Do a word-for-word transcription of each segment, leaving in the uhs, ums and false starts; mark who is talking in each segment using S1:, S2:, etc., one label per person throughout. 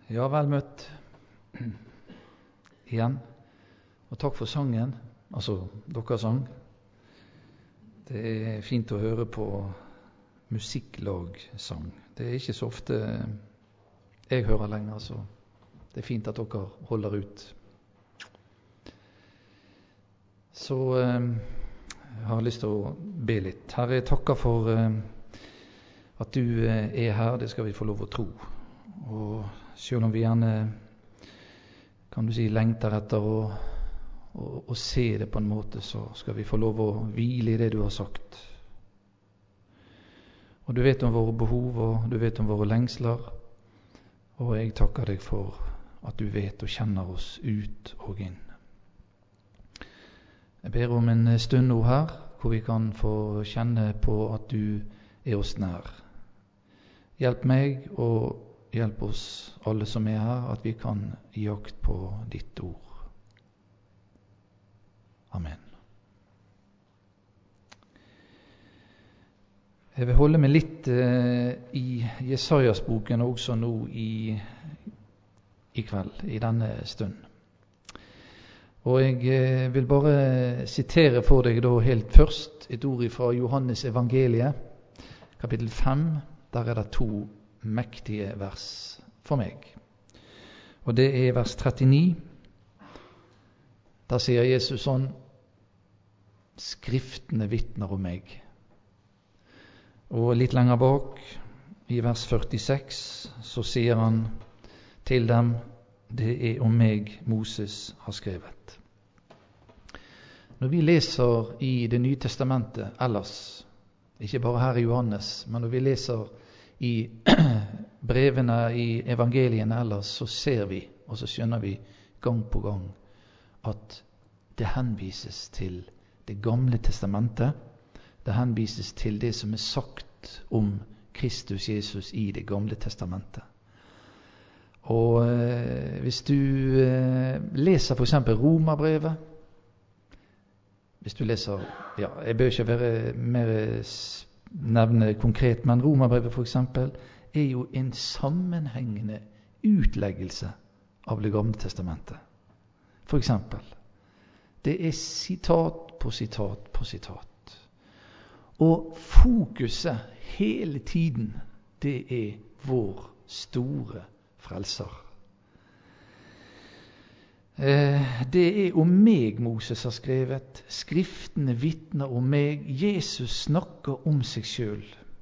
S1: Ja, vel møtt igjen. Og takk for sangen, altså deres sang. Det er fint å høre på musikklagsang. Det er ikke så ofte jeg hører lenger, så det er fint at dere holder ut. Så eh, jeg har lyst til å be litt. Herre, jeg takker for eh, at du eh, er her, det skal vi få lov å tro. Og selv om vi gjerne, kan du si, lengter etter å, å, å se det på en måte, så skal vi få lov å hvile i det du har sagt. Og du vet om våre behov, og du vet om våre lengsler, og jeg takker deg for at du vet og kjenner oss ut og inn. Jeg ber om en stund nå her, hvor vi kan få kjenne på at du er oss nær. Hjelp meg og hjelp oss alle som er her, at vi kan gi akt på ditt ord. Amen. Jeg vil holde meg litt eh, i Jesajas-boken også nå i, i kveld, i denne stund. Og jeg eh, vil bare sitere for deg da helt først et ord fra Johannes evangeliet, kapittel fem. Der er det to mektige vers for meg. Og det er vers trettini. Der sier Jesus sånn: Skriftene vitner om meg. Og litt lenger bak, i vers førtiseks, så sier han til dem: Det er om meg Moses har skrevet. Når vi leser i Det nye testamentet ellers, ikke bare her i Johannes, men når vi leser i brevene i evangeliene ellers, så ser vi, og så skjønner vi gang på gang, at det henvises til Det gamle testamentet. Det henvises til det som er sagt om Kristus Jesus i Det gamle testamentet. Og eh, hvis du eh, leser for eksempel Romerbrevet, hvis du leser, ja, jeg bør ikke være mer nevne konkret, men Romerbrevet for eksempel er jo en sammenhengende utleggelse av Det gamle testamentet. For eksempel, det er sitat på sitat på sitat. Og fokuset hele tiden, det er vår store frelser. Det er om meg Moses har skrevet. Skriftene vitner om meg. Jesus snakker om seg selv.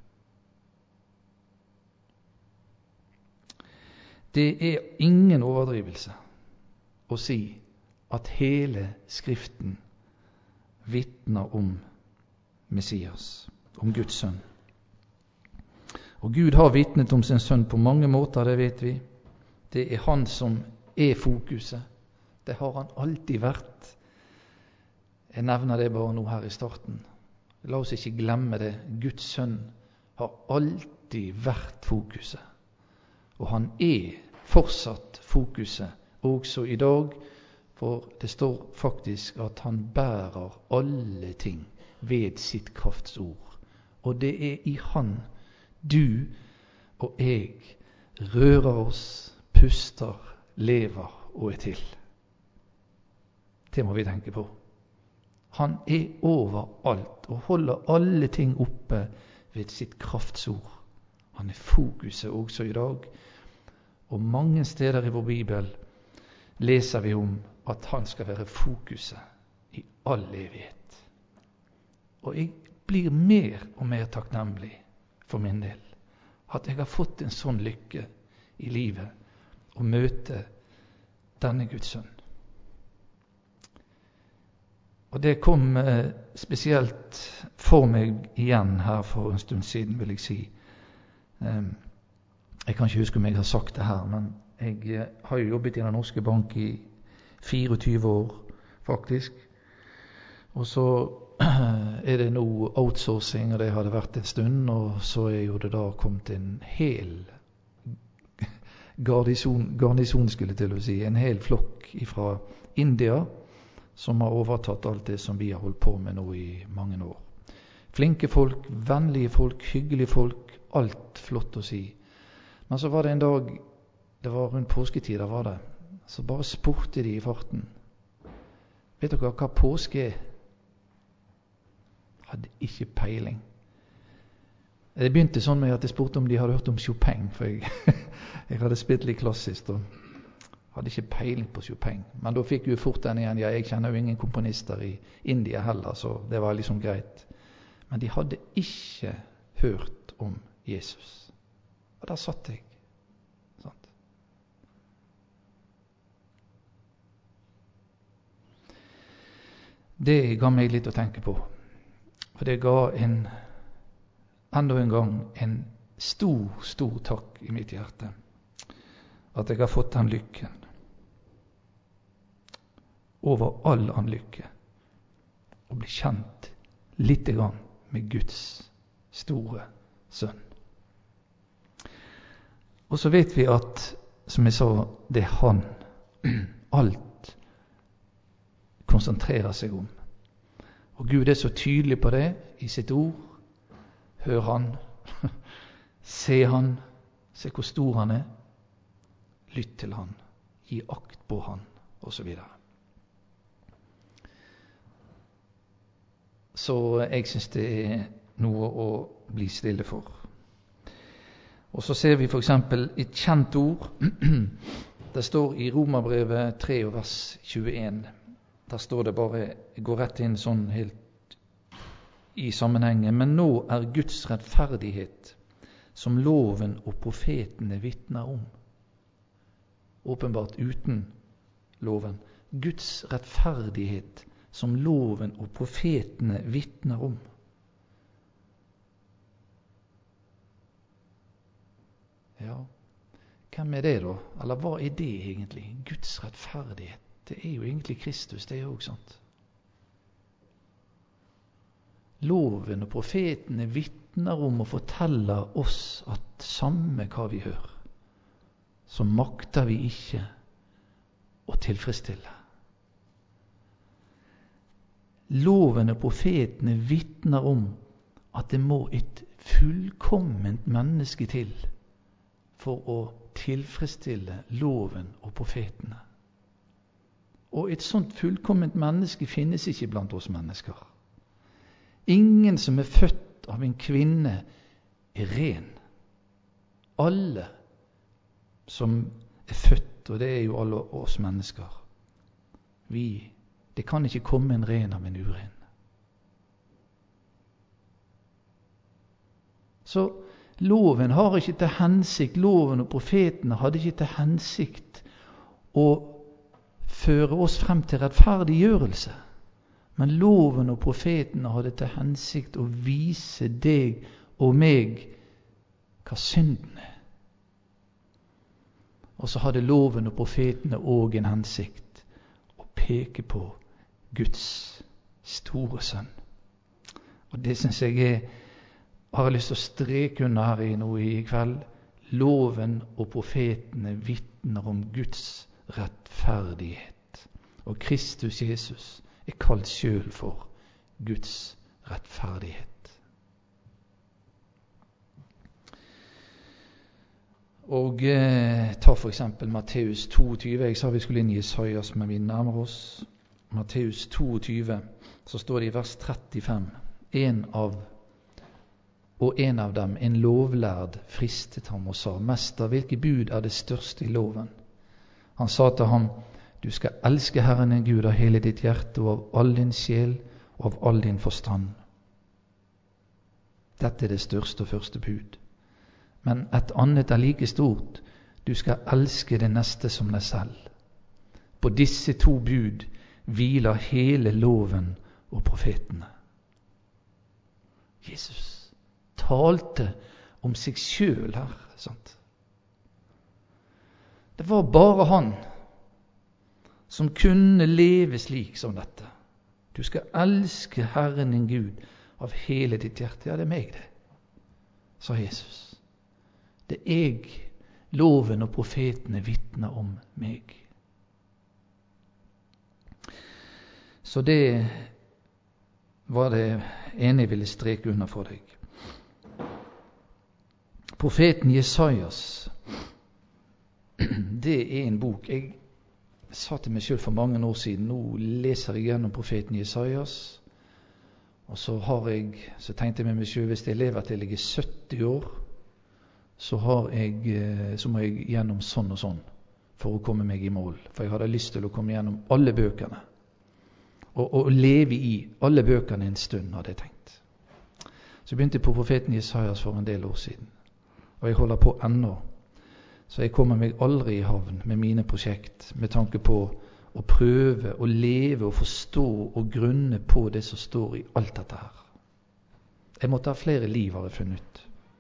S1: Det er ingen overdrivelse å si at hele Skriften vitner om Messias, om Guds sønn. Og Gud har vitnet om sin sønn på mange måter, det vet vi. Det er han som er fokuset. Det har han alltid vært. Jeg nevner det bare nå her i starten. La oss ikke glemme det. Guds sønn har alltid vært fokuset. Og han er fortsatt fokuset, også i dag, for det står faktisk at han bærer alle ting ved sitt kraftsord. Og det er i han du og jeg rører oss, puster, lever og er til. Det må vi tenke på. Han er overalt og holder alle ting oppe ved sitt kraftsord. Han er fokuset også i dag. Og mange steder i vår Bibel leser vi om at han skal være fokuset i all evighet. Og jeg blir mer og mer takknemlig for min del at jeg har fått en sånn lykke i livet å møte denne Guds sønn. Og det kom eh, spesielt for meg igjen her for en stund siden, vil jeg si. Um, jeg kan ikke huske om jeg har sagt det her, men jeg eh, har jo jobbet i Den norske bank i fireogtyve år, faktisk. Og så er det nå outsourcing, og det har det vært en stund, og så er jo det da kommet en hel garnison, garnison skulle jeg til å si, en hel flokk fra India, som har overtatt alt det som vi har holdt på med nå i mange år. Flinke folk, vennlige folk, hyggelige folk, alt flott å si. Men så var det en dag det var rundt påsketid, da var det, så bare spurte de i farten. Vet dere hva påske er? Hadde ikke peiling. Det begynte sånn med at jeg spurte om de hadde hørt om Chopin, for jeg, jeg hadde spilt litt klassisk, og hadde ikke peiling på Chopin. Men da fikk jeg fort den igjen, ja, jeg kjenner jo ingen komponister i India heller, så det var liksom greit. Men de hadde ikke hørt om Jesus. Og der satt jeg. Sant? Det ga meg litt å tenke på. For det ga en, enda en gang, en stor, stor takk i mitt hjerte. At jeg har fått den lykken. Over all annen lykke. Å bli kjent litt grann med Guds store sønn. Og så vet vi at, som jeg sa, det er han alt konsentrerer seg om. Og Gud er så tydelig på det i sitt ord. Hør han, se han, se hvor stor han er. Lytt til han, gi akt på han, og så videre. Så jeg synes det er noe å bli stille for. Og så ser vi for eksempel et kjent ord. Det står i Romerbrevet tre vers tjueen. Der står det bare, jeg går rett inn sånn helt i sammenhengen. Men nå er Guds rettferdighet, som loven og profetene vitner om. Åpenbart uten loven. Guds rettferdighet, som loven og profetene vitner om. Ja, hvem er det da? Eller hva er det egentlig? Guds rettferdighet. Det er jo egentlig Kristus, det er jo også sant. Loven og profetene vitner om og forteller oss at samme hva vi hører, så makter vi ikke å tilfredsstille. Loven og profetene vitner om at det må et fullkomment menneske til for å tilfredsstille loven og profetene. Og et sånt fullkomment menneske finnes ikke blant oss mennesker. Ingen som er født av en kvinne er ren. Alle som er født, og det er jo alle oss mennesker, vi, det kan ikke komme en ren av en uren. Så loven har ikke til hensikt, loven og profetene hadde ikke til hensikt å føre oss frem til rettferdiggjørelse. Men loven og profetene hadde til hensikt å vise deg og meg hva synden er. Og så hadde loven og profetene også en hensikt å peke på Guds store sønn. Og det synes jeg er, har jeg lyst til å streke under her i noe i kveld. Loven og profetene vitner om Guds rettferdighet. Og Kristus Jesus er kalt selv for Guds rettferdighet. Og eh, ta for eksempel Matteus toogtyve. Jeg sa vi skulle inn i Jesajas, men vi nærmer oss. Matteus toogtyve, så står det i vers trettifem. En av, og en av dem, en lovlærd, fristet ham og sa, Mester, hvilke bud er det største i loven? Han sa til ham, du skal elske Herren din Gud av hele ditt hjerte og av all din sjel og av all din forstand. Dette er det største og første bud. Men et annet er like stort. Du skal elske det neste som deg selv. På disse to bud hviler hele loven og profetene. Jesus talte om seg selv her, sant? Det var bare han som kunne leve slik som dette. Du skal elske Herren din Gud av hele ditt hjerte. Ja, det er meg det, sa Jesus. Det er jeg, loven og profetene vitner om meg. Så det var det ene jeg ville streke under for deg. Profeten Jesajas det er en bok. Jeg sa til meg selv for mange år siden, nå leser jeg gjennom profeten Jesajas, og så har jeg, så tenkte jeg med meg selv, hvis jeg lever til jeg er sytti år, så, har jeg, så må jeg gjennom sånn og sånn for å komme meg i mål. For jeg hadde lyst til å komme gjennom alle bøkene, og, og leve i alle bøkene en stund, hadde jeg tenkt. Så jeg begynte på profeten Jesajas for en del år siden, og jeg holder på ennå. Så jeg kommer meg aldri i havn med mine prosjekt, med tanke på å prøve å leve og forstå og grunne på det som står i alt dette her. Jeg måtte ha flere liv, har jeg funnet ut.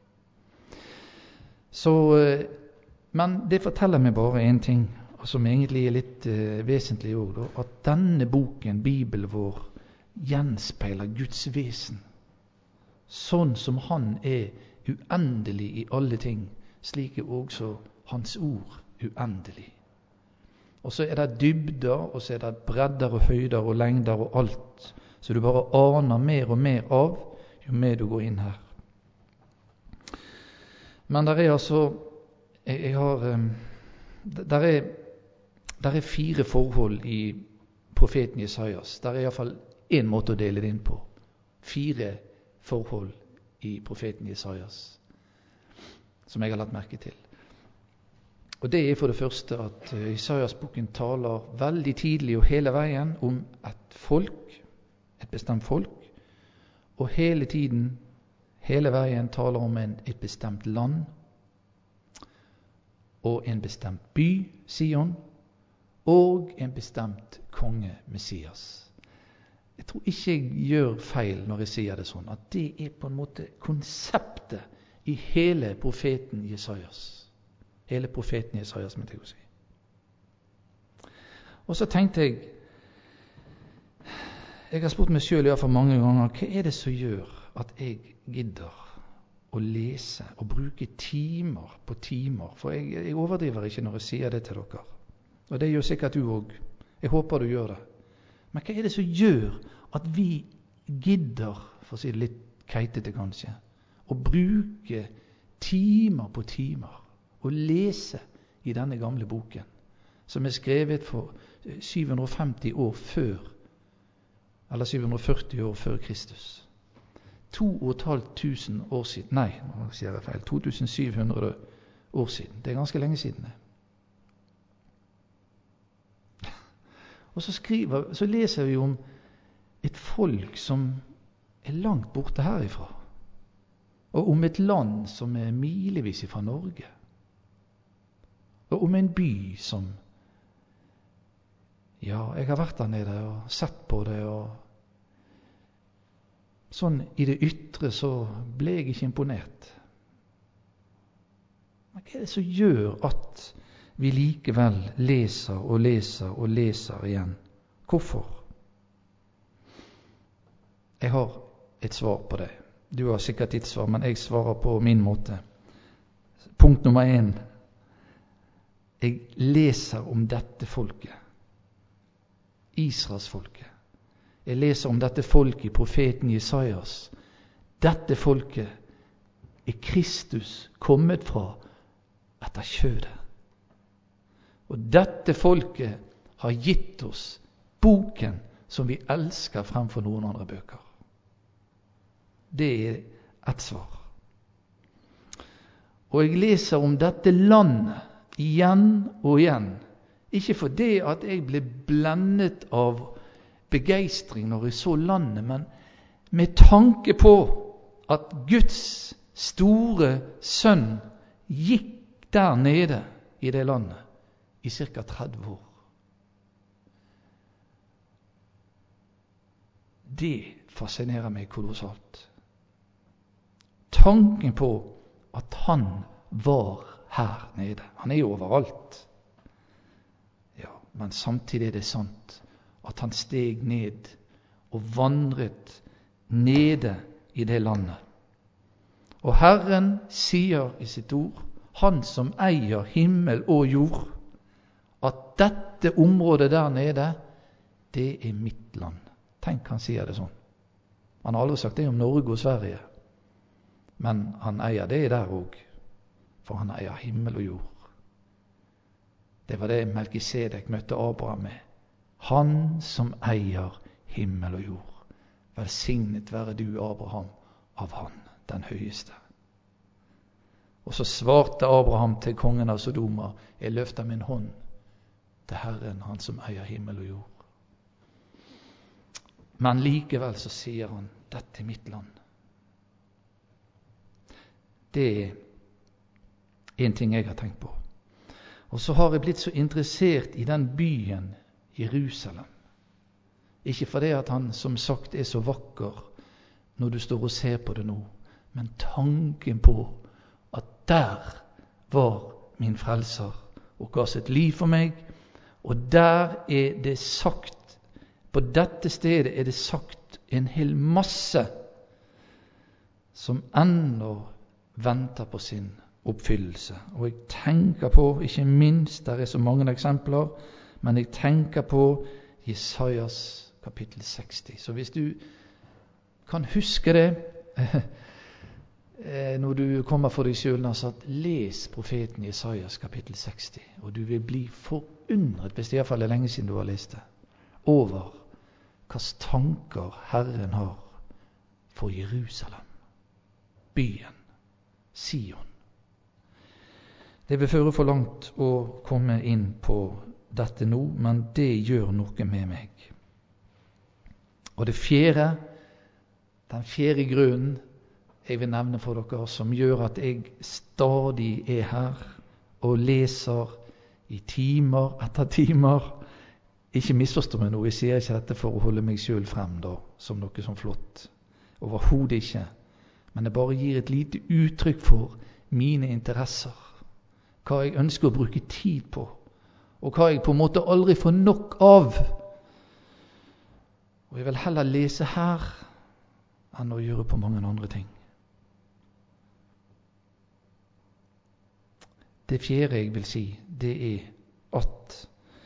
S1: Så, men det forteller meg bare en ting, som egentlig er litt uh, vesentlig også, at denne boken, Bibelen vår, gjenspeiler Guds vesen. Sånn som han er uendelig i alle ting, slik er også hans ord uendelig. Og så er det dybder, og så er det bredder og høyder og lengder og alt. Så du bare aner mer og mer av, jo mer du går inn her. Men der er altså, jeg, jeg har, um, der er, der er fire forhold i profeten Jesajas. Der er i hvert fall en måte å dele det inn på. Fire forhold i profeten Jesajas, som jeg har lagt merke til. Og det er for det første at Jesajas-boken taler veldig tidlig og hele veien om et folk, et bestemt folk, og hele tiden, hele veien taler om en, et bestemt land, og en bestemt by, Sion, og en bestemt konge, Messias. Jeg tror ikke jeg gjør feil når jeg sier det sånn, at det er på en måte konseptet i hele profeten Jesajas. Hele profeten Jesajas, må jeg si. Og så tenkte jeg, jeg har spurt meg selv i hvert fall mange ganger, hva er det som gjør at jeg gidder å lese og bruke timer på timer? For jeg, jeg overdriver ikke når jeg sier det til dere. Og det gjør sikkert du også. Jeg håper du gjør det. Men hva er det som gjør at vi gidder, for å si det litt keitete kanskje, å bruke timer på timer og lese i denne gamle boken, som er skrevet for syv hundre og femti år før, eller syv hundre og førti år før Kristus. To og et halvt tusen år siden, nei, nå sier jeg feil, to tusen syv hundre år siden. Det er ganske lenge siden det. Og så, skriver, så leser vi om et folk som er langt borte herifra, og om et land som er milevis fra Norge, og om en by som, ja, jeg har vært der nede og sett på det, og sånn i det ytre så ble jeg ikke imponert. Men hva er det som gjør at vi likevel leser og leser og leser igjen? Hvorfor? Jeg har et svar på det. Du har sikkert ditt svar, men jeg svarer på min måte. Punkt nummer en. Jeg leser om dette folket, Israelsfolket. Jeg leser om dette folket i profeten Jesajas. Dette folket er Kristus kommet fra etter kjødet. Og dette folket har gitt oss boken som vi elsker fremfor noen andre bøker. Det er et svar. Og jeg leser om dette landet igjen og igjen. Ikke fordi at jeg ble blendet av begeistring når jeg så landet, men med tanke på at Guds store sønn gikk der nede i det landet i ca. tretti år. Det fascinerer meg kolossalt. Tanken på at han var her nede. Han er jo overalt. Ja, men samtidig er det sant at han steg ned og vandret nede i det landet. Og Herren sier i sitt ord, han som eier himmel og jord, at dette området der nede, det er mitt land. Tenk, han sier det sånn. Han har aldri sagt det om Norge og Sverige, men han eier det der også, for han eier himmel og jord. Det var det Melkisedek møtte Abraham med. Han som eier himmel og jord. Velsignet være du, Abraham, av han, den høyeste. Og så svarte Abraham til kongen av Sodoma, jeg løfter min hånd til Herren, han som eier himmel og jord. Men likevel så sier han, dette er mitt land. Det er en ting jeg har tenkt på. Og så har jeg blitt så interessert i den byen Jerusalem. Ikke fordi at han som sagt er så vakker når du står og ser på det nå, men tanken på at der var min frelser og ga sitt liv for meg, og der er det sagt, på dette stedet er det sagt en hel masse som ennå venter på sin oppfyllelse. Og jeg tenker på, ikke minst, der er så mange eksempler, men jeg tenker på Jesajas kapittel seksti. Så hvis du kan huske det når du kommer for deg selv, altså at les profeten Jesajas kapittel seksti, og du vil bli forundret, hvis det i hvert fall er lenge siden du har lest det, over hva tanker Herren har for Jerusalem, byen, Sion. Det vil føre for langt å komme inn på dette nå, men det gjør noe med meg. Og det fjerde, den fjerde grunnen jeg vil nevne for dere, som gjør at jeg stadig er her og leser i timer etter timer. Ikke misforstå meg nå, jeg sier ikke dette for å holde meg selv frem da, som noe som flott. Overhodet ikke. Men det bare gir et lite uttrykk for mine interesser. Hva jeg ønsker å bruke tid på, og hva jeg på en måte aldri får nok av. Og jeg vil heller lese her enn å gjøre på mange andre ting. Det fjerde jeg vil si, det er at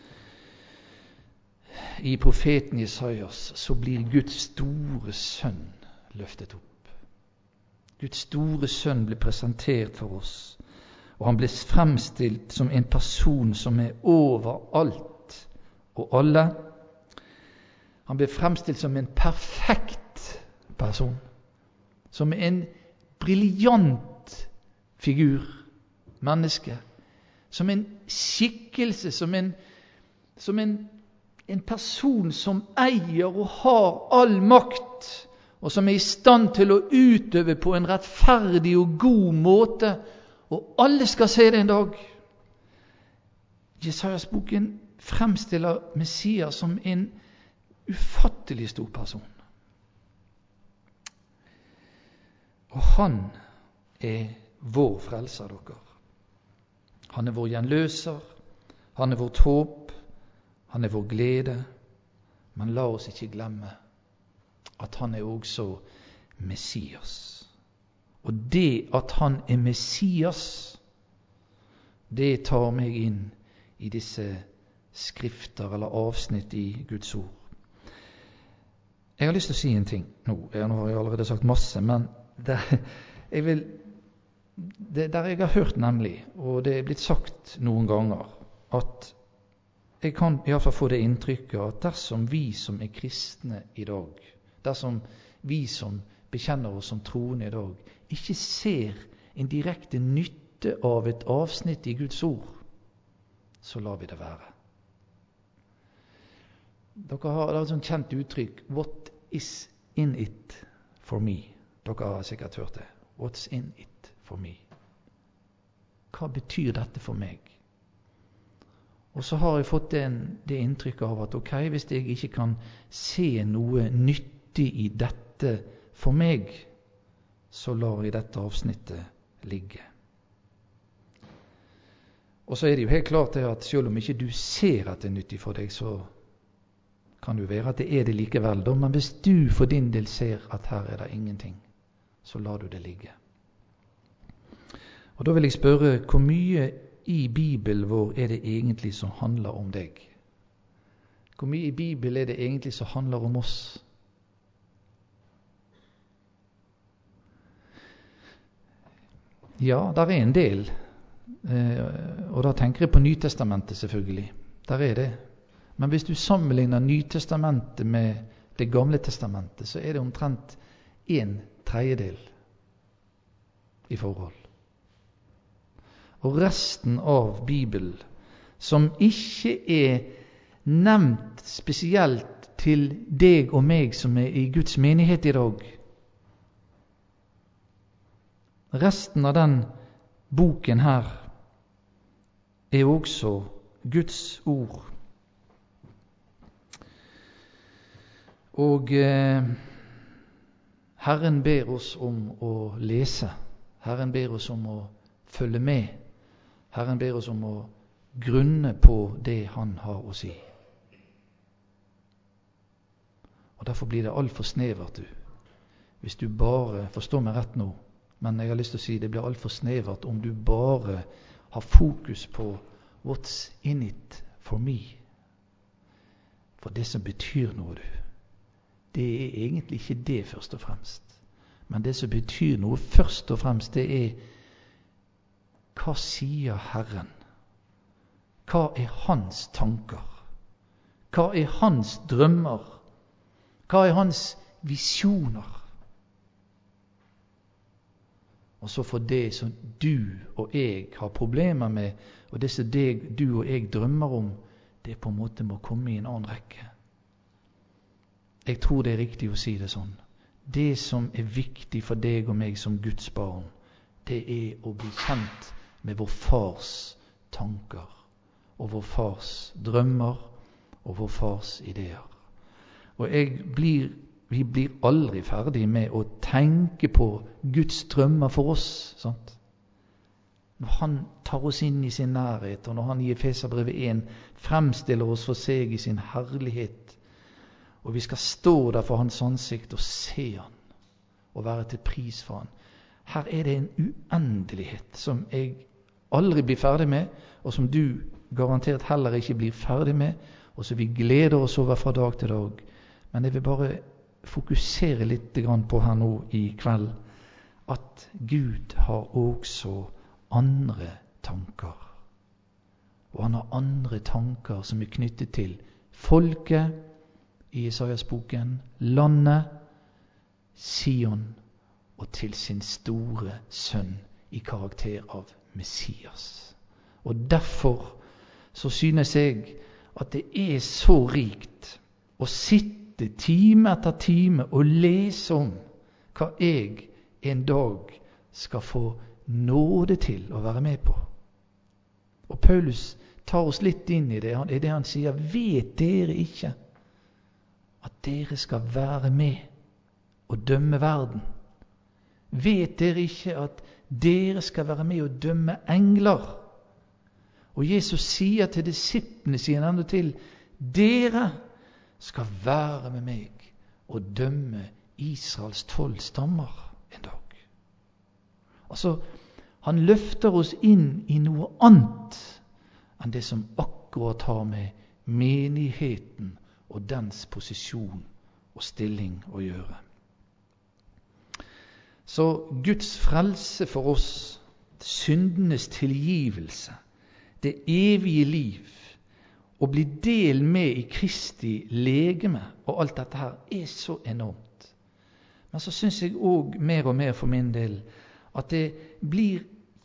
S1: i profeten Jesajas så blir Guds store sønn løftet opp. Guds store sønn blir presentert for oss, og han blir fremstilt som en person som er over alt og alle. Han blir fremstilt som en perfekt person, som en briljant figur, menneske, som en skikkelse, som en, som en, en person som eier og har all makt, og som er i stand til å utøve på en rettferdig og god måte, og alle skal se det en dag. Jesajas boken fremstiller Messias som en ufattelig stor person. Og han er vår frelser, dere. Han er vår gjenløser, han er vårt håp, han er vår glede. Men la oss ikke glemme at han er også Messias. Og det at han er Messias, det tar meg inn i disse skrifter eller avsnitt i Guds ord. Jeg har lyst til å si en ting nå. Jeg, nå har jeg allerede sagt masse, men det, jeg vil, det der jeg har hørt nemlig, og det er blitt sagt noen ganger, at jeg kan i hvert fall få det inntrykket at dersom vi som er kristne i dag, dersom vi som bekjenner oss som troende i dag, ikke ser en direkte nytte av et avsnitt i Guds ord, så lar vi det være. Dere har et sånt kjent uttrykk, what is in it for me? Dere har sikkert hørt det. What's in it for me? Hva betyr dette for meg? Og så har jeg fått den, det inntrykket av at ok, hvis jeg ikke kan se noe nyttig i dette for meg, så lar jeg dette avsnittet ligge. Og så er det jo helt klart det at selv om ikke du ser at det er nyttig for deg, så kan det jo være at det er det likevel. Men hvis du for din del ser at her er det ingenting, så lar du det ligge. Og da vil jeg spørre, hvor mye i Bibelen vår er det egentlig som handler om deg? Hvor mye i Bibelen er det egentlig som handler om oss? Ja, der er en del Eh, og da tenker jeg på Nytestamentet selvfølgelig. Der er det. Men hvis du sammenligner Nytestamentet med det gamle testamentet, så er det omtrent en tredjedel i forhold. Og resten av Bibelen, som ikke er nevnt spesielt til deg og meg som er i Guds menighet i dag, resten av den boken her er også Guds ord. Og eh, Herren ber oss om å lese. Herren ber oss om å følge med. Herren ber oss om å grunne på det Han har å si. Og derfor blir det alt for snevert, du. Hvis du bare, forstår meg rett nå, men jeg har lyst til å si det blir alt for snevert om du bare har fokus på what's in it for me. For det som betyr noe, du, det er egentlig ikke det først og fremst. Men det som betyr noe først og fremst, det er hva sier Herren? Hva er hans tanker? Hva er hans drømmer? Hva er hans visjoner? Og så for det som du og jeg har problemer med, og det som det du og jeg drømmer om, det på en måte må komme i en annen rekke. Jeg tror det er riktig å si det sånn. Det som er viktig for deg og meg som Guds barn, det er å bli kjent med vår fars tanker, og vår fars drømmer, og vår fars ideer. Og jeg blir Vi blir aldri ferdig med å tenke på Guds drømmer for oss. Sant? Når Han tar oss inn i sin nærhet, og når Han i Efeserbrevet én fremstiller oss for seg i sin herlighet, og vi skal stå der for Hans ansikt og se Han, og være til pris for Han. Her er det en uendelighet som jeg aldri blir ferdig med, og som du garantert heller ikke blir ferdig med, og som vi gleder oss over fra dag til dag. Men jeg vil bare fokusere litt på her nå i kveld, at Gud har også andre tanker. Og Han har andre tanker som er knyttet til folket i Isaias-boken, landet, Sion, og til sin store sønn i karakter av Messias. Og derfor så synes jeg at det er så rikt å sitte time etter time og lese om hva jeg en dag skal få nåde til å være med på. Og Paulus tar oss litt inn i det, i det han sier: vet dere ikke at dere skal være med og dømme verden? Vet dere ikke at dere skal være med og dømme engler? Og Jesus sier til disiplene, sier han enda til: dere skal være med meg og dømme Israels tolv stammer en dag. Altså, han løfter oss inn i noe annet enn det som akkurat har med menigheten og dens posisjon og stilling å gjøre. Så Guds frelse for oss, syndenes tilgivelse, det evige liv, å bli del med i Kristi legeme, og alt dette her er så enormt. Men så synes jeg også mer og mer for min del at det blir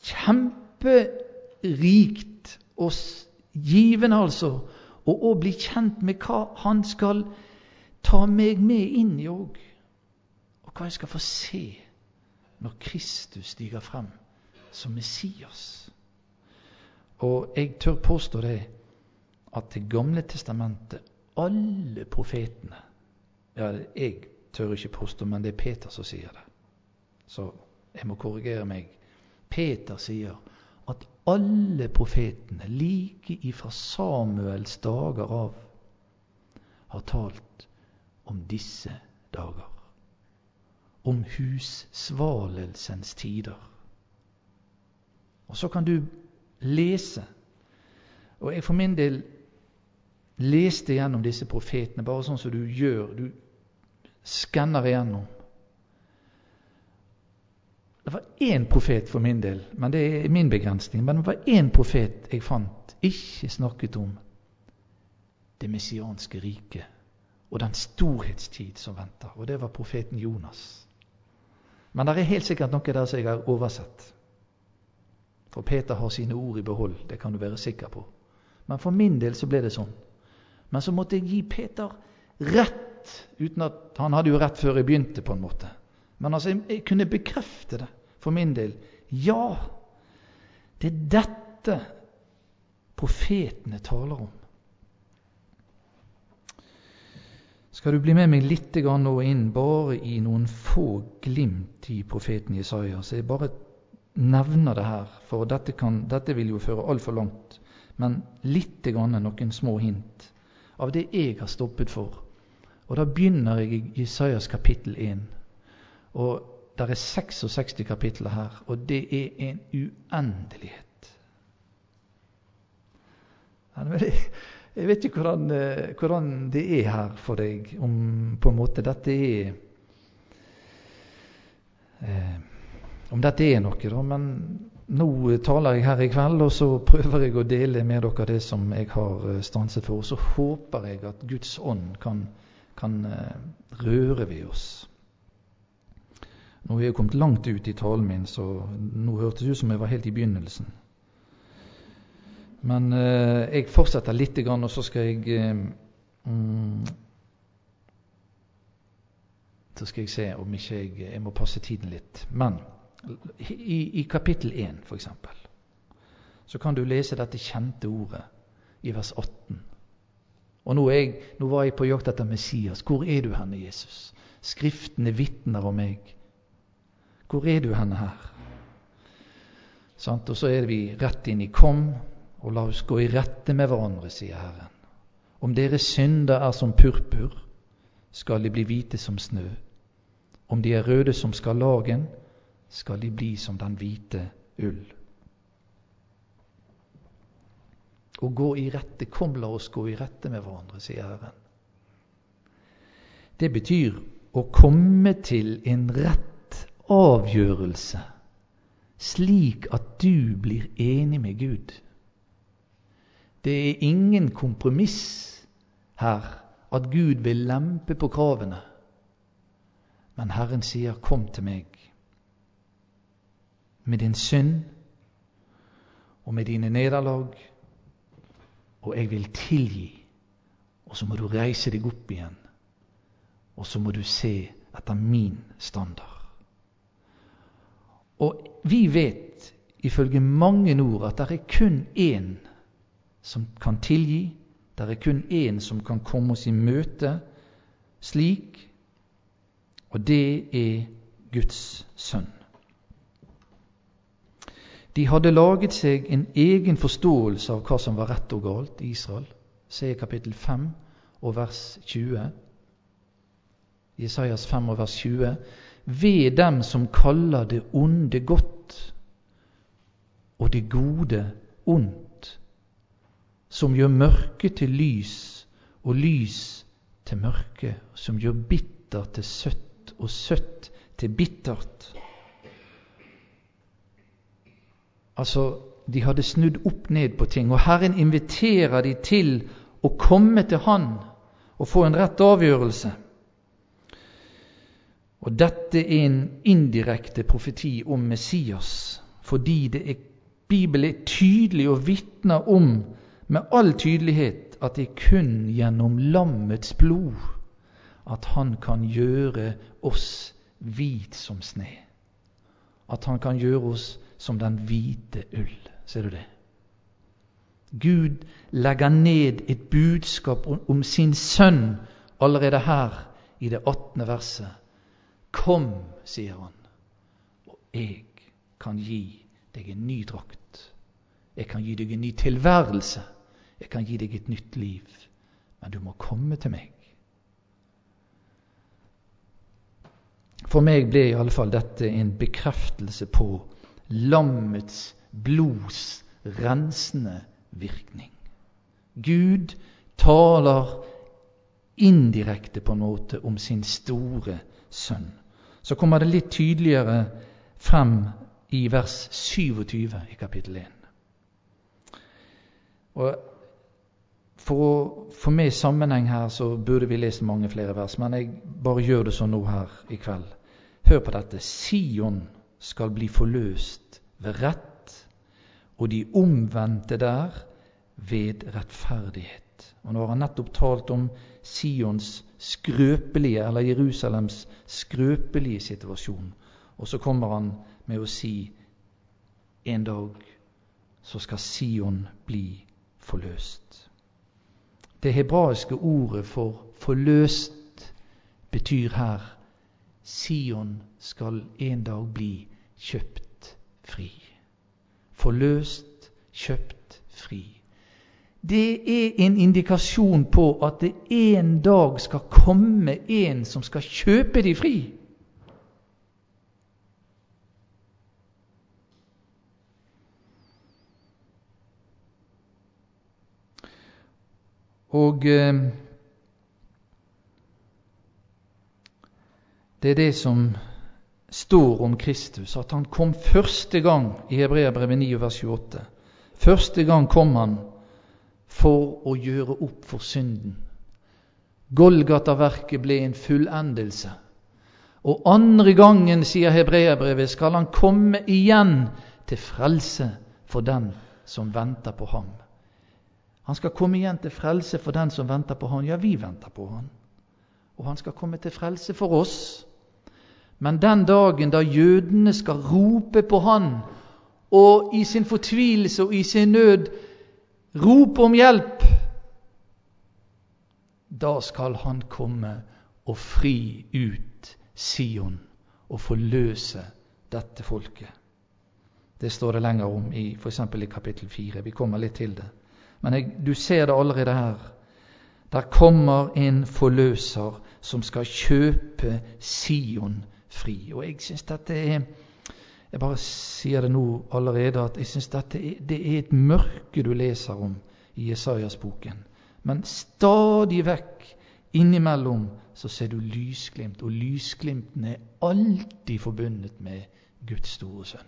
S1: kjemperikt og givende altså, og å bli kjent med hva Han skal ta meg med inn i òg, og hva jeg skal få se når Kristus stiger frem som Messias. Og jeg tør påstå det, at det gamle testamentet, alle profetene, ja, jeg tør ikke påstå, men det er Peter som sier det, så jeg må korrigere meg. Peter sier at alle profetene, like ifra Samuels dager av, har talt om disse dager, om hussvalelsens tider. Og så kan du lese, og jeg for min del leste gjennom disse profetene, bare sånn som du gjør, du skanner igjennom. det var én profet for min del, men det er min begrensning, men det var én profet jeg fant ikke snakket om det messianske riket og den storhetstid som venter, og det var profeten Jonas. Men det er helt sikkert noe der som jeg har oversett. For Peter har sine ord i behold, det kan du være sikker på. Men for min del så ble det sånn. Men så måtte jeg gi Peter rett, uten at han hadde jo rett før jeg begynte på en måte. Men altså, jeg, jeg kunne bekrefte det for min del. Ja, det er dette profetene taler om. Skal du bli med meg litt grann nå inn, bare i noen få glimt i profeten Jesaja, så jeg bare nevner det her, for dette, kan, dette vil jo føre alt for langt, men litt grann noen små hint av det jeg har stoppet for. Og da begynner jeg i Jesajas kapittel én, og det er seksogseksti kapitler her, og det er en uendelighet. Jeg vet ikke hvordan, hvordan det er her for deg, om på en måte dette er eh, om dette er noe da, men nå taler jeg her i kveld, og så prøver jeg å dele med dere det som jeg har stanset for, og så håper jeg at Guds ånd kan, kan røre ved oss. Nå er jeg kommet langt ut i talen min, så nå hørtes det ut som jeg var helt i begynnelsen. Men eh, jeg fortsetter litt grann, og så skal jeg eh, mm, så skal jeg se om ikke jeg, jeg må passe tiden litt. Men i, i kapittel én for eksempel, så kan du lese dette kjente ordet i vers atten. Og nå, er jeg, nå var jeg på jakt etter Messias. Hvor er du henne, Jesus? Skriftene vitner om meg. Hvor er du henne her? Sant? Og så er vi rett inn i kom, og la oss gå i rette med hverandre, sier Herren. Om deres synder er som purpur, skal de bli hvite som snø. Om de er røde som skarlagen, skal de bli som den hvite ull. Og gå i rette, kom la oss gå i rette med hverandre, sier Herren. Det betyr å komme til en rett avgjørelse, slik at du blir enig med Gud. Det er ingen kompromiss her, at Gud vil lempe på kravene. Men Herren sier, kom til meg med din synd og med dine nederlag, og jeg vil tilgi. Og så må du reise deg opp igjen, og så må du se etter min standard. Og vi vet, ifølge mange ord, at det er kun én som kan tilgi, det er kun én som kan komme oss i møte slik, og det er Guds sønn. De hadde laget seg en egen forståelse av hva som var rett og galt i Israel. Se kapittel fem og vers tjue. Jesajas fem og vers tjue. Ved dem som kaller det onde godt, og det gode ondt, som gjør mørke til lys, og lys til mørke, som gjør bitter til søtt, og søtt til bittert. Altså, de hadde snudd opp ned på ting, og Herren inviterer de til å komme til Han og få en rett avgjørelse. Og dette er en indirekte profeti om Messias, fordi det er, Bibelen er tydelig og vitner om med all tydelighet at det er kun gjennom lammets blod at han kan gjøre oss hvit som sne. At han kan gjøre oss som den hvite ull. Ser du det? Gud legger ned et budskap om sin sønn allerede her i det attende verset. Kom, sier han, og jeg kan gi deg en ny drakt. Jeg kan gi deg en ny tilværelse. Jeg kan gi deg et nytt liv. Men du må komme til meg. For meg ble i alle fall dette en bekreftelse på lammets blods rensende virkning. Gud taler indirekte på en måte om sin store sønn. Så kommer det litt tydeligere frem i vers syttisju i kapittel én. Og For å få med sammenheng her, så burde vi lese mange flere vers, men jeg bare gjør det sånn nå her i kveld. Hør på dette. Sion skal bli forløst ved rett, og de omvendte der ved rettferdighet. Og nå har han nettopp talt om Sions skrøpelige, eller Jerusalems skrøpelige situasjon. Og så kommer han med å si, en dag så skal Sion bli forløst. Det hebraiske ordet for forløst betyr her Sion skal en dag bli kjøpt fri. Forløst, kjøpt fri. Det er en indikasjon på at det en dag skal komme en som skal kjøpe de fri. Og eh, det er det som står om Kristus, at han kom første gang i Hebreerbrevet ni vers tjueåtte. Første gang kom han for å gjøre opp for synden. Golgata-verket ble en fullendelse. Og andre gangen, sier Hebreerbrevet, skal han komme igjen til frelse for den som venter på ham. Han skal komme igjen til frelse for den som venter på han. Ja, vi venter på han. Og han skal komme til frelse for oss. Men den dagen da jødene skal rope på han, og i sin fortvilelse og i sin nød rope om hjelp, da skal han komme og fri ut Sion og forløse dette folket. Det står det lenger om i, for eksempel i kapittel fire. Vi kommer litt til det. Men jeg, du ser det allerede her. Der kommer en forløser som skal kjøpe Sion fri. Og jeg synes dette er, jeg bare sier det nå allerede, at jeg synes dette er, det er et mørke du leser om i Jesajas boken. Men stadig vekk innimellom så ser du lysglimt, og lysglimten er alltid forbundet med Guds store sønn.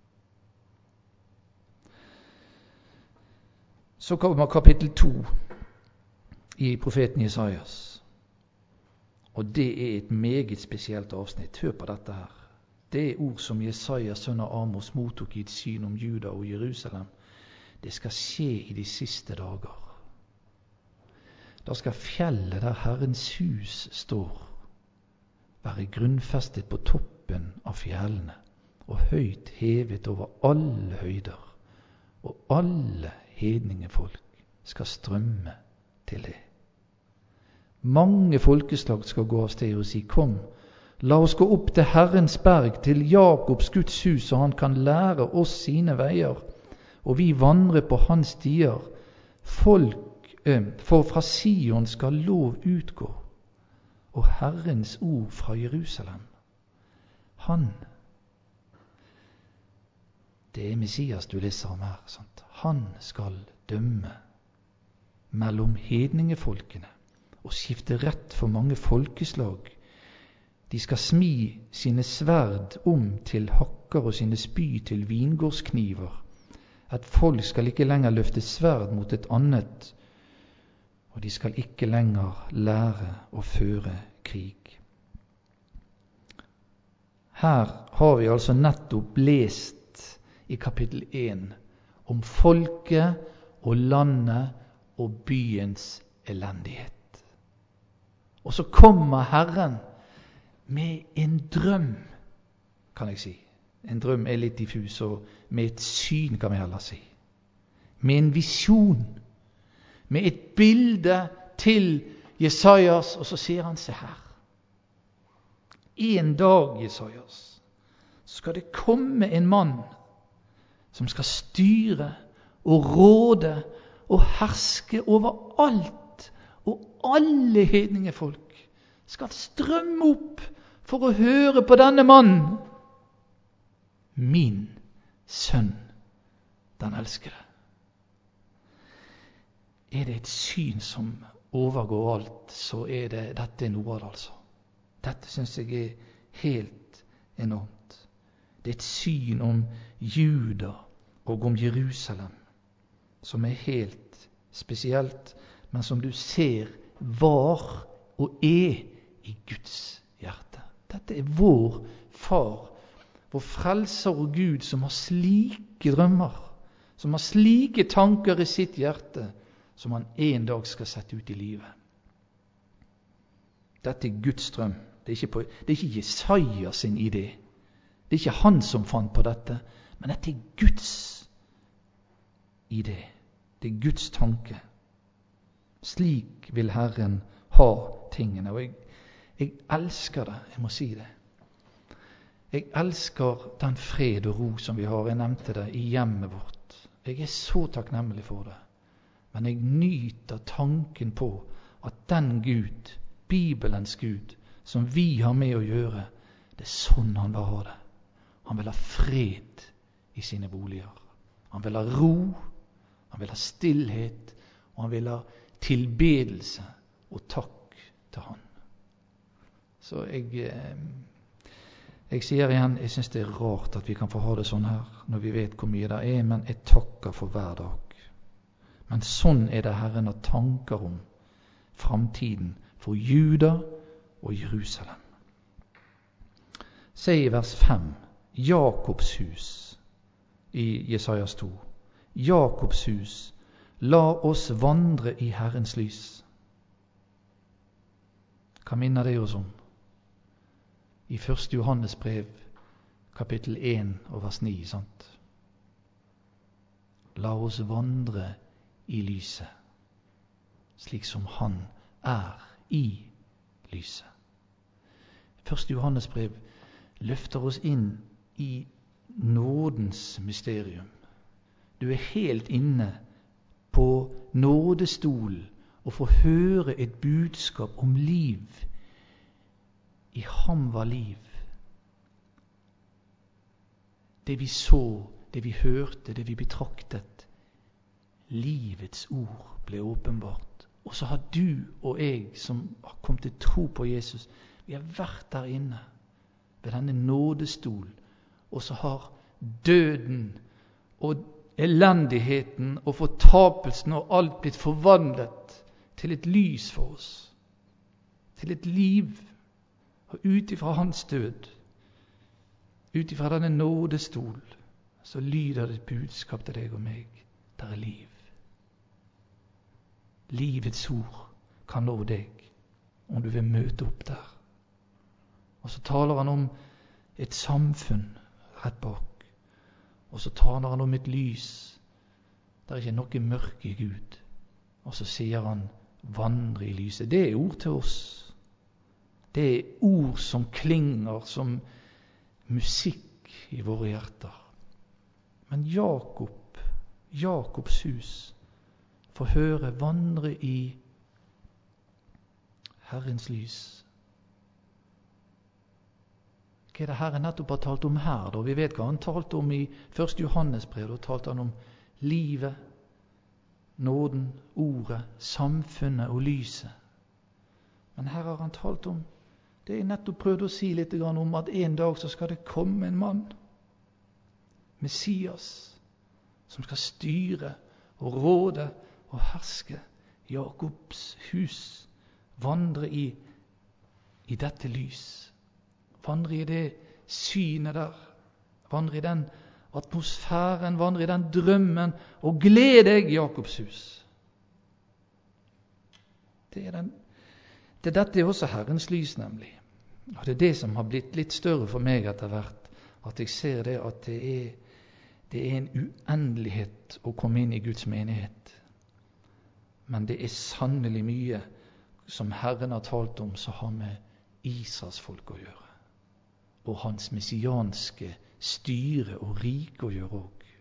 S1: Så kommer kapittel to i profeten Jesajas. Og det er et meget spesielt avsnitt. Hør på dette her. Det er ord som Jesajas sønn av Amos mottok i et syn om Juda og Jerusalem. Det skal skje i de siste dager. Da skal fjellet der Herrens hus står, være grunnfestet på toppen av fjellene, og høyt hevet over alle høyder, og alle hedningefolk skal strømme til det. Mange folkeslag skal gå av sted og si, kom, la oss gå opp til Herrens berg, til Jakobs Guds hus, så han kan lære oss sine veier, og vi vandrer på hans stier. Folk, øh, for fra Sion skal lov utgå, og Herrens ord fra Jerusalem. Han, det er Messias du leser om her, sant? Han skal dømme mellom hedningefolkene og skifte rett for mange folkeslag. De skal smi sine sverd om til hakker og sine spy til vingårdskniver. Et folk skal ikke lenger løfte sverd mot et annet, og de skal ikke lenger lære å føre krig. Her har vi altså nettopp lest i kapittel én om folket og landet og byens elendighet. Og så kommer Herren med en drøm, kan jeg si. En drøm er litt diffus, og med et syn kan vi heller si. Med en visjon, med et bilde til Jesajas, og så sier han, se her. En dag, Jesajas, skal det komme en mann som skal styre og råde og herske over alt, og alle hedningefolk skal strømme opp for å høre på denne mannen. Min sønn, den elskede. Er det et syn som overgår alt, så er det dette noe av det, altså. Dette synes jeg er helt enormt. Det er et syn om Juda og om Jerusalem som er helt spesielt, men som du ser var og er i Guds hjerte. Dette er vår far, vår frelser og Gud, som har slike drømmer, som har slike tanker i sitt hjerte, som han en dag skal sette ut i livet. Dette er Guds drøm. Det er ikke, på, det er ikke Jesaja sin idé. Det er ikke han som fant på dette, men dette er Guds idé. Det er Guds tanke. Slik vil Herren ha tingene. Og jeg, jeg elsker det, jeg må si det. Jeg elsker den fred og ro som vi har, jeg nevnte det, i hjemmet vårt. Jeg er så takknemlig for det. Men jeg nyter tanken på at den Gud, Bibelens Gud, som vi har med å gjøre, det er sånn han vil ha det. Han vil ha fred i sine boliger. Han vil ha ro, han vil ha stillhet, og han vil ha tilbedelse og takk til han. Så jeg, jeg sier igjen, jeg synes det er rart at vi kan få ha det sånn her, når vi vet hvor mye det er, men jeg takker for hver dag. Men sånn er det Herren har tanker om framtiden for Juda og Jerusalem. Se i vers fem, Jakobs hus i Jesajas to. Jakobs hus, la oss vandre i Herrens lys. Hva minner det oss om? I første Johannes brev, kapittel én og vers ni, sant? La oss vandre i lyset, slik som han er i lyset. Første Johannes brev løfter oss inn i nådens mysterium. Du er helt inne på nådestolen og får høre et budskap om liv. I ham var liv. Det vi så, det vi hørte, det vi betraktet, livets ord ble åpenbart. Og så har du og jeg som har kommet til tro på Jesus, vi har vært der inne ved denne nådestol, og så har døden og elendigheten og fortapelsen og alt blitt forvandlet til et lys for oss, til et liv. Og ut ifra hans død, ut ifra denne nådestol, så lyder det et budskap til deg og meg. Der er liv. Livets ord kan nå deg, om du vil møte opp der. Og så taler han om et samfunn rett bak. Og så taler han om et lys. Det er ikke noe mørke i Gud. Og så sier han, vandre i lyset. Det er ord til oss. Det er ord som klinger som musikk i våre hjerter. Men Jakob, Jakobs hus, får høre vandre i Herrens lys. Hva er det Herren nettopp har talt om her? Da? Vi vet hva han talte om i første Johannes brev. Da talte han om livet, nåden, ordet, samfunnet og lyset. Men her har han talt om, det er nettopp prøvd å si litt om, at en dag så skal det komme en mann, Messias, som skal styre og råde og herske. Jakobs hus, vandre i, i dette lys. Vandre i det synet der. Vandre i den atmosfæren, vandre i den drømmen, og gled deg, Jakobs hus. Det er, den, det, dette er også Herrens lys, nemlig. Og det er det som har blitt litt større for meg etter hvert, at jeg ser det at det er, det er en uendelighet å komme inn i Guds menighet. Men det er sannelig mye som Herren har talt om, som har med Israels folk å gjøre. Og hans messianske styre og rike å gjøre også.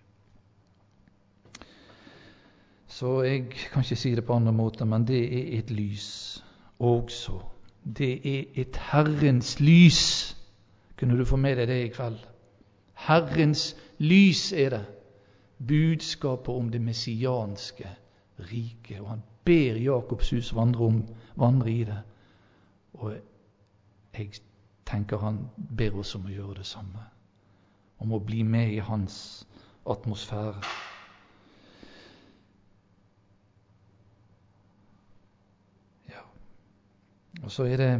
S1: Så jeg kan ikke si det på andre måter, men det er et lys også. Det er et Herrens lys. Kunne du få med deg det i kveld? Herrens lys er det. Budskapet om det messianske riket. Og han ber Jakobs hus vandre, om, vandre i det. Og jeg tenker han ber oss om å gjøre det samme. om å bli med i hans atmosfære. Ja. Og så er det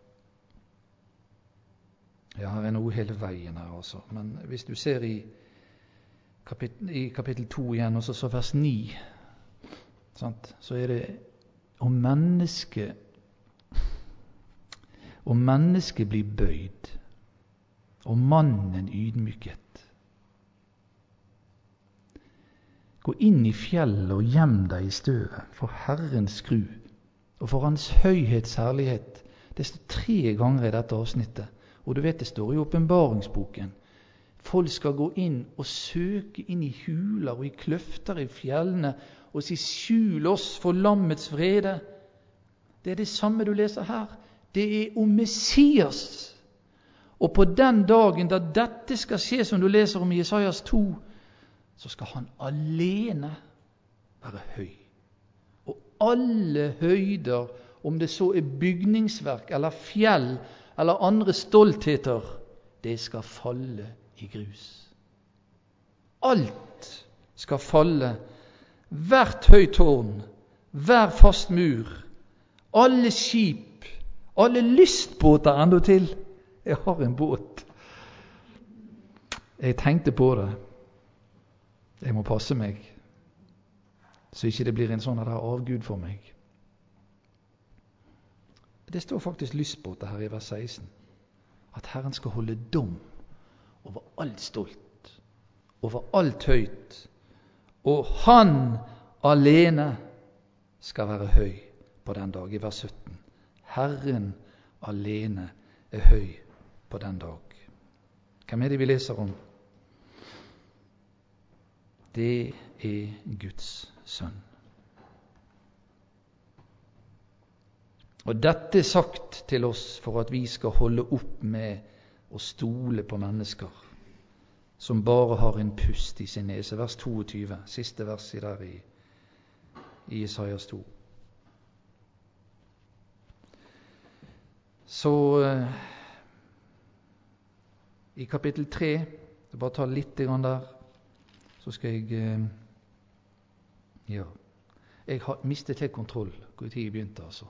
S1: Ja, her er noe hele veien her, altså. Men hvis du ser i kapittel, i kapittel to igjen, og så, så vers ni, sant? Så er det om mennesket om mennesket blir bøyd, og mannen ydmyket. Gå inn i fjellet og gjem deg i støvet, for Herrens skru, og for hans høyhets herlighet. Det står tre ganger i dette avsnittet. Og du vet, det står i åpenbaringsboken. Folk skal gå inn og søke inn i huler og i kløfter i fjellene og si, skjul oss for lammets vrede. Det er det samme du leser her. Det er om Messias. Og på den dagen da dette skal skje, som du leser om i Jesajas to, så skal han alene være høy. Og alle høyder, om det så er bygningsverk eller fjell eller andre stoltheter, det skal falle i grus. Alt skal falle. Hvert høyt tårn, hver fast mur, alle skip, alle lystbåter enda til. Jeg har en båt. Jeg tenkte på det. Jeg må passe meg, så ikke det blir en sånn der avgud for meg. Det står faktisk lystbåter her i vers seksten. At Herren skal holde dom over alt stolt, over alt høyt. Og han alene skal være høy på den dag, i vers sytten. Herren alene er høy på den dag. Hvem er det vi leser om? Det er Guds sønn. Og dette er sagt til oss for at vi skal holde opp med å stole på mennesker som bare har en pust i sin nese. Vers toogtyve, siste vers i der i, i Jesajas to. Så uh, i kapittel tre, bare ta litt grann der, så skal jeg uh, ja, jeg har mistet helt kontroll hvor tid jeg begynte, altså.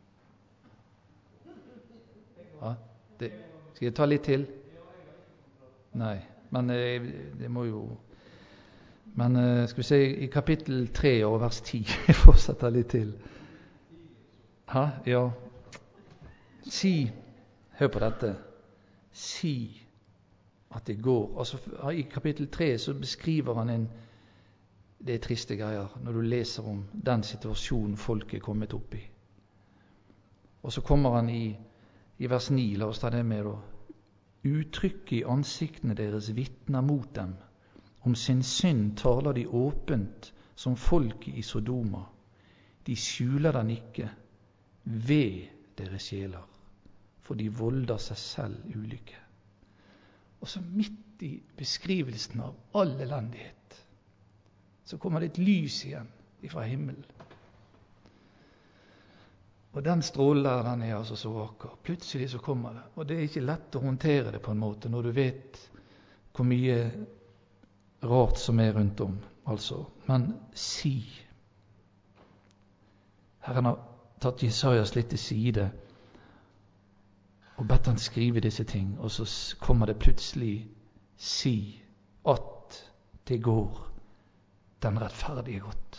S1: Ja, det, skal jeg ta litt til? Nei, men uh, det må jo men uh, skal vi se i kapittel tre og vers ti jeg fortsetter litt til. Ha, ja. Si, hør på dette, si at det går. Altså, i kapittel tre så beskriver han en, det er triste greier, når du leser om den situasjonen folk er kommet opp i. Og så kommer han i, i vers ni, la oss ta det med da. Uttrykket i ansiktene deres vitner mot dem. Om sin synd taler de åpent som folket i Sodoma. De skjuler den ikke ved deres sjeler, for de volder seg selv ulykke. Og så midt i beskrivelsen av all elendighet, så kommer det et lys igjen fra himmelen. Og den strålen der, den er altså så vakker. Plutselig så kommer det, og det er ikke lett å håndtere det på en måte, når du vet hvor mye rart som er rundt om, altså. Men si. Herren har tatt Jesajas litt til side, og bedt han skrive disse ting, og så kommer det plutselig si at det går den rettferdige godt.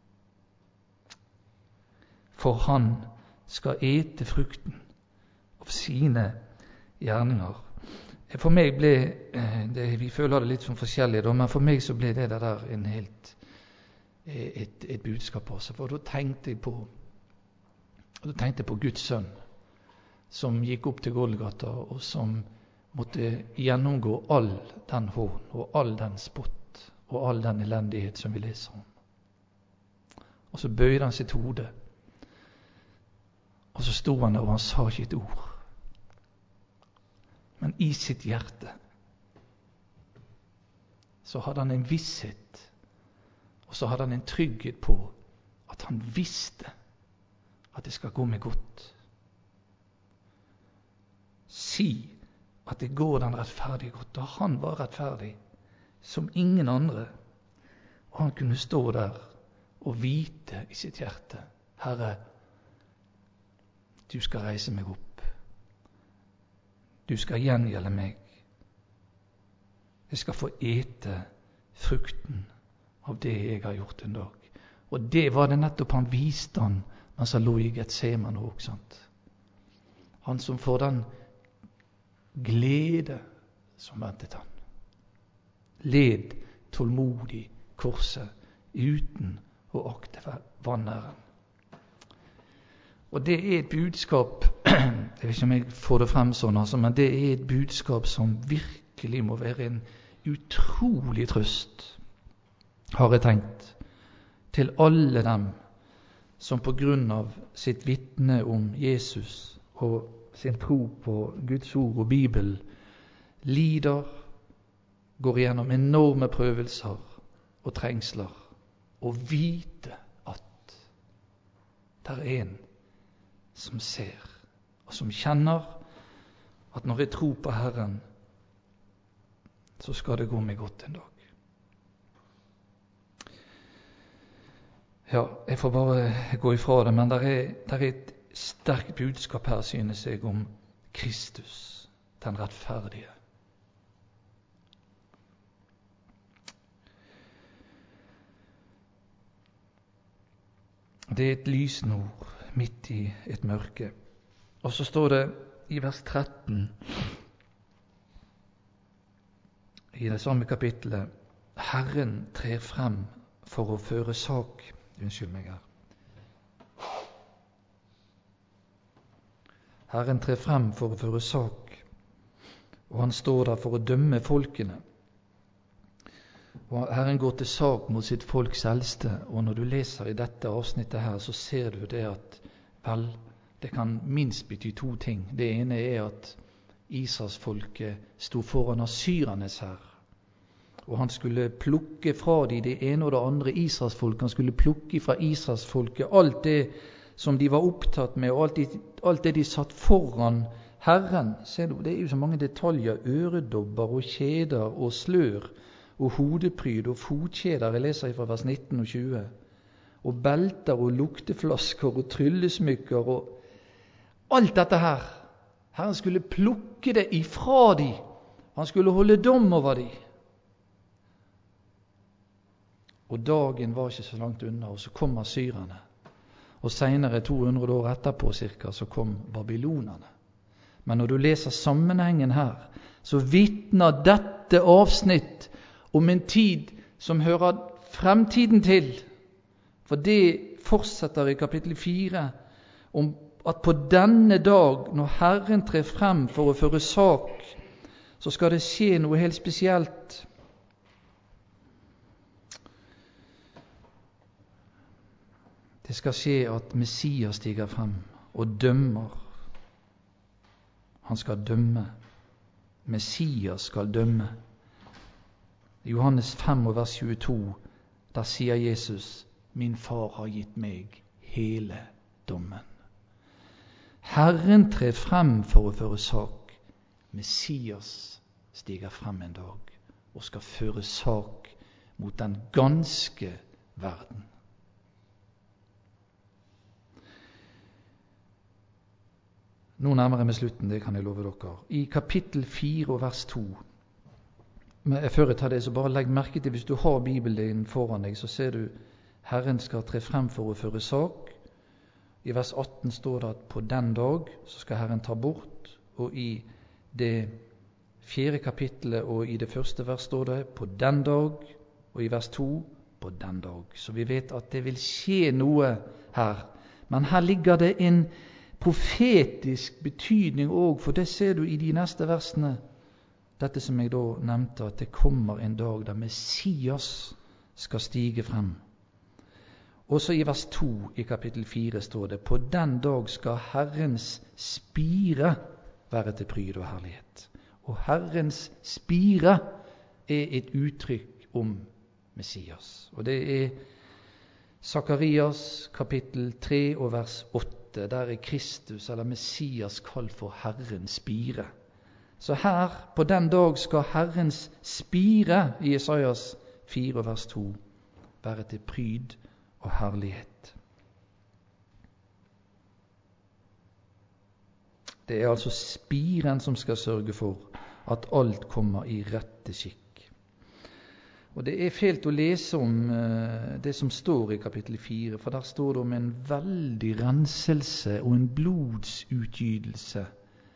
S1: For han skal ete frukten av sine gjerninger. For meg ble, det, vi føler det litt som forskjellig, men for meg så ble det der en helt, et, et budskap også. For da tenkte jeg på, da tenkte jeg på Guds sønn, som gikk opp til Golgata, og som måtte gjennomgå all den hån, og all den spott, og all den elendighet som vi leser om. Og så bøyde han sitt hode, og så stod han der, og han sa ikke et ord. Men i sitt hjerte så hadde han en visshet, og så hadde han en trygghet på at han visste at det skal gå meg godt. Si at det går den rettferdige godt. Og han var rettferdig som ingen andre. Og han kunne stå der og vite i sitt hjerte, Herre, du skal reise meg opp. Du skal gjengjelde meg. Jeg skal få ete frukten av det jeg har gjort en dag. Og det var det nettopp han viste han mens han lå i Getsemane også, sant? Han som får den glede som ventet han. Led tålmodig korset uten å akte vanæren. Og det er et budskap, jeg vet ikke om jeg får det frem sånn, altså, men det er et budskap som virkelig må være en utrolig trøst, har jeg tenkt, til alle dem som på grunn av sitt vitne om Jesus og sin tro på Guds ord og Bibel lider, går gjennom enorme prøvelser og trengsler, og vite at det er en som ser og som kjenner at når jeg tror på Herren, så skal det gå meg godt en dag. Ja, jeg får bare gå ifra det, men det er, det er et sterkt budskap her, synes jeg, om Kristus, den rettferdige. Det er et lysnord midt i et mørke. Og så står det i vers tretten i det samme kapittelet, Herren trer frem for å føre sak. Unnskyld meg her. Herren trer frem for å føre sak, og han står der for å dømme folkene. Og Herren går til sak mot sitt folks eldste, og når du leser i dette avsnittet her, så ser du det at, vel, det kan minst bety to ting. Det ene er at Israelsfolket sto foran asyrernes herre, og han skulle plukke fra de det ene og det andre Israelsfolket. Han skulle plukke fra Israelsfolket alt det som de var opptatt med, og alt, de, alt det de satt foran Herren. Ser du, det er jo så mange detaljer, øredobber og kjeder og slør, og hodepryd og fotkjeder, jeg leser fra vers nitten og tjue, og belter og lukteflasker og tryllesmykker og alt dette her. Herren skulle plukke det ifra de. Han skulle holde dom over de. Og dagen var ikke så langt unna, og så kom asyrerne. Og senere, to hundre år etterpå cirka, så kom babylonerne. Men når du leser sammenhengen her, så vitner dette avsnitt om en tid som hører fremtiden til. For det fortsetter i kapittel fire, om at på denne dag, når Herren trer frem for å føre sak, så skal det skje noe helt spesielt. Det skal skje at Messias stiger frem og dømmer. Han skal dømme. Messias skal dømme. I Johannes fem og vers tjueto, der sier Jesus, min far har gitt meg hele dommen. Herren trer frem for å føre sak. Messias stiger frem en dag og skal føre sak mot den ganske verden. Nå nærmer jeg meg slutten, det kan jeg love dere. I kapittel fire og vers to, men før jeg tar det, så bare legg merke til, hvis du har Bibelen foran deg, så ser du Herren skal tre frem for å føre sak. I vers atten står det at på den dag så skal Herren ta bort, og i det fjerde kapittelet og i det første vers står det på den dag, og i vers to på den dag. Så vi vet at det vil skje noe her. Men her ligger det en profetisk betydning også, for det ser du i de neste versene. Dette som jeg da nevnte, at det kommer en dag der Messias skal stige frem. Også i vers to i kapittel fire står det, på den dag skal Herrens spire være til pryd og herlighet. Og Herrens spire er et uttrykk om Messias. Og det er Sakarias kapittel tre og vers åtte. Der er Kristus, eller Messias, kalt for Herrens spire, Så her, på den dag, skal Herrens spire, i Jesajas fire vers to, være til pryd og herlighet. Det er altså spiren som skal sørge for at alt kommer i rette skikk. Og det er fælt å lese om uh, det som står i kapittel fire, for der står det om en veldig renselse og en blodsutgytelse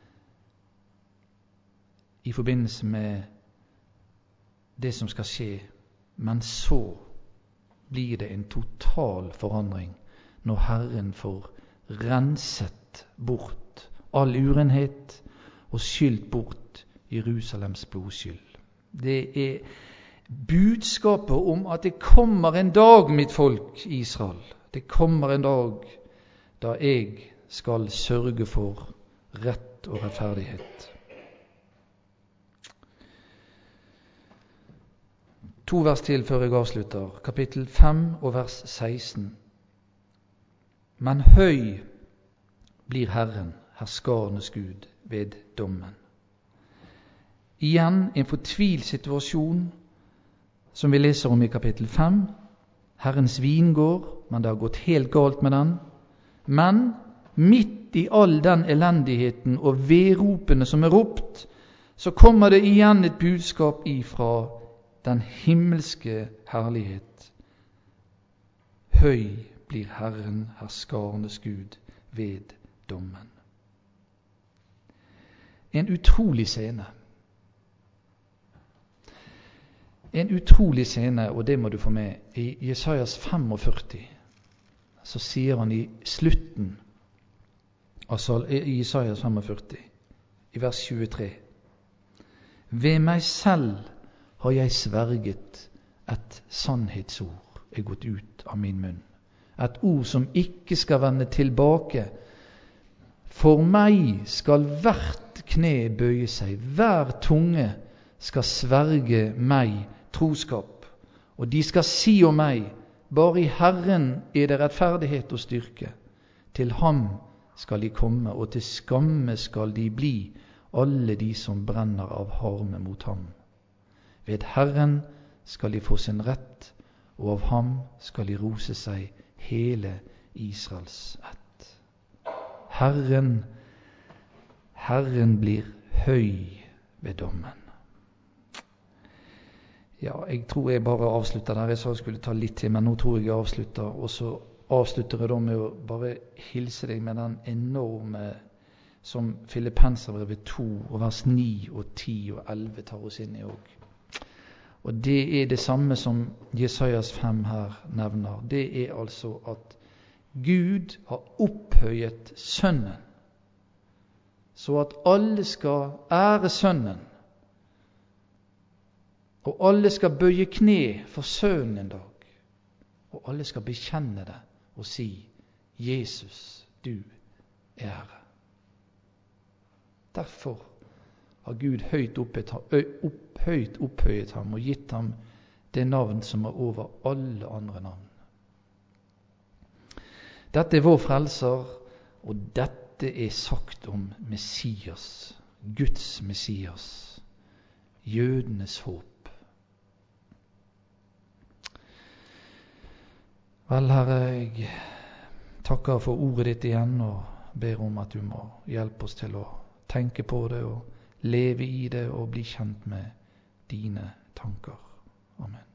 S1: i forbindelse med det som skal skje. Men så blir det en total forandring når Herren får renset bort all urenhet og skylt bort Jerusalems blodskyld. Det er budskapet om at det kommer en dag, mitt folk Israel. Det kommer en dag da jeg skal sørge for rett og rettferdighet. To vers til før jeg avslutter. Kapittel fem og vers seksten. Men høy blir Herren, herskarenes Gud, ved dommen. Igjen en fortvilt situasjon som vi leser om i kapittel fem. Herrens vingård, men det har gått helt galt med den. Men midt i all den elendigheten og vedropene som er ropt, så kommer det igjen et budskap ifra den himmelske herlighet. Høy blir Herren, herskarenes Gud, ved dommen. En utrolig scene. En utrolig scene, og det må du få med. I Jesajas femogførti så sier han i slutten altså i Jesajas femogførti, i vers tjuetre: Ved meg selv har jeg sverget, et sannhetsord er gått ut av min munn. Et ord som ikke skal vende tilbake. For meg skal hvert kne bøye seg, hver tunge skal sverge meg troskap. Og de skal si om meg, bare i Herren er det rettferdighet og styrke. Til ham skal de komme, og til skamme skal de bli, alle de som brenner av harme mot ham. Ved Herren skal de få sin rett, og av ham skal de rose seg, hele Israels ett. Herren, Herren blir høy ved dommen. Ja, jeg tror jeg bare avslutter der. Jeg sa jeg skulle ta litt til, men nå tror jeg jeg avslutter. Og så avslutter jeg da med å bare hilse deg med den enorme som Filippenserbrevet to, og vers ni og ti og elleve tar oss inn i òg. Og det er det samme som Jesajas fem her nevner. Det er altså at Gud har opphøyet Sønnen, så at alle skal ære Sønnen, og alle skal bøye kne for Sønnen en dag, og alle skal bekjenne det og si: Jesus, du er Herre. Derfor har Gud høyt opphøyet, opp, høyt opphøyet ham og gitt ham det navn som er over alle andre navn. Dette er vår frelser, og dette er sagt om Messias, Guds Messias, jødenes håp. Vel, Herre, jeg takker for ordet ditt igjen, og ber om at du må hjelpe oss til å tenke på det og leve i det og bli kjent med dine tanker. Amen.